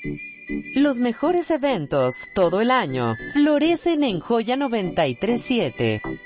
Los mejores eventos todo el año florecen en Joya 937.